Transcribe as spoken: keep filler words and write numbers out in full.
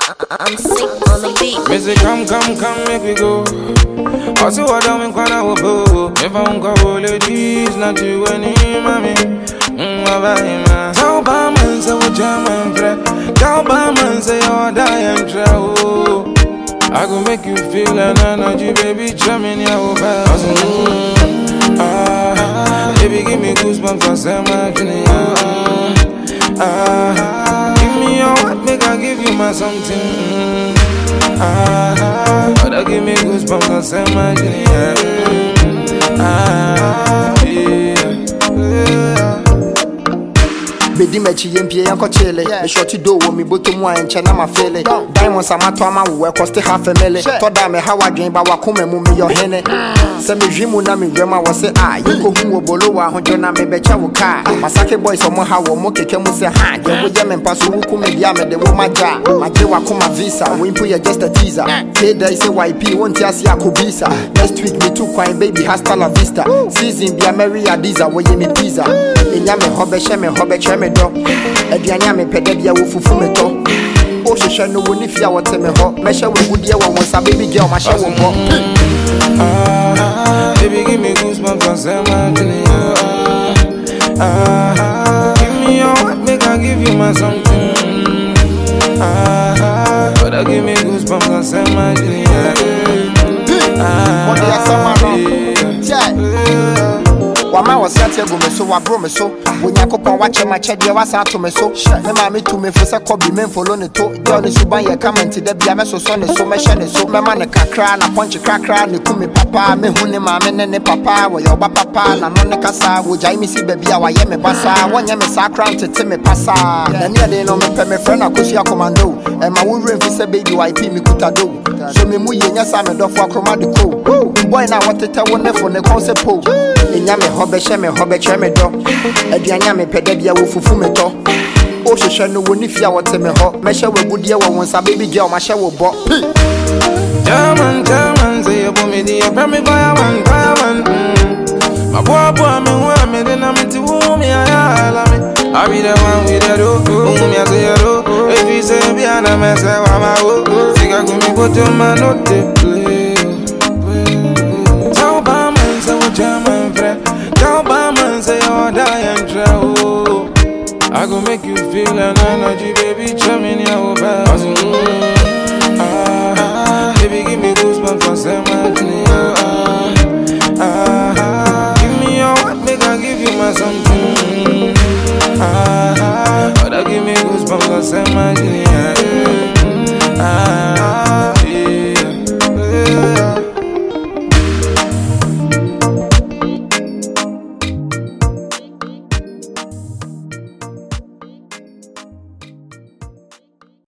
I'm sick on the beat. Music, come, come, come, make we go. Also, what I'm in Kwana Wobo. If I won't go, ladies, not you any mommy. Mmm, Abahima. Tell Barman, say what German friend. Tell Barman, say you're dying, travel. I go make you feel an energy, baby, jamming your over. Ah, baby, give me goosebumps for some imagining. Ah, give me your what, make I give you my something. Ah, but I give me goosebumps for some imagining. Ah, yeah, yeah. Bedi mechi yempie yanko chele me shorty do wo mi boto mu an chena ma fele diamonds amato ama wo cost half a mele to da me hawa dwen ba wakoma mu me yo hene se me hwimu na me dwema wo se ah yiko hu wo bolo wa ho jona me becha wo ka masake boys omo ha wo mo keke mu se ha je wo je me paso wo ku me dia me de wo maja maje wakoma visa we impo ya just a teaser say there say Y P won't asi akobisa next week me too kwine baby hasta la vista season bia Mary Adiza wo ye me pizza enya me hobe she me hobe che me do aduanya me pede bia wo fufu me to o hwehwe no woni fia wo te me ho me hye wo gudie wo won sa baby girl ma hye wo bo ah baby give me goosebumps for some imagining. Ah, give me your what, make I give you my something. Ah, but I give me goosebumps for some imagining. What they are some Wama was sat here go me so wa bro me so when yakopon wache ma chede wa sa to me so me ma me to me for say kobi men follow ne to girl ne suban ye comment de bia me so so ne so me hye ne so me ma ne kakra na punch kakra ne ku me papa me hu ne ma me ne ne papa wo yo ba papa na no ne kasa wo jai me si ba bia wa ye me basa wonya me sa kra ntete me pasa na ne de no me pe me friend akosi akomando e ma wo rem fi say baby Y P me kuta do so me mu ye nya sa me dofo akroma de ko boy na what tete wo ne for ne concept po enya me hobe she me hobe che me do aduanya me pede bia wo fufu me to o hwehwe no woni fia wo te me ho me hye wo gudie wo won sa baby girl ma hye wo bo German German say you put me the up me fire one fire one my boy boy me want me then I'm into me I me I be the one with the do boom me say you do if you say be ana me say wa ma wo figure go me go to my note play tell Barman say what German friend Barman say you're dying, travel. I go make you feel an energy, baby, jamming your over. Ah, baby, give me goosebumps for some imagining.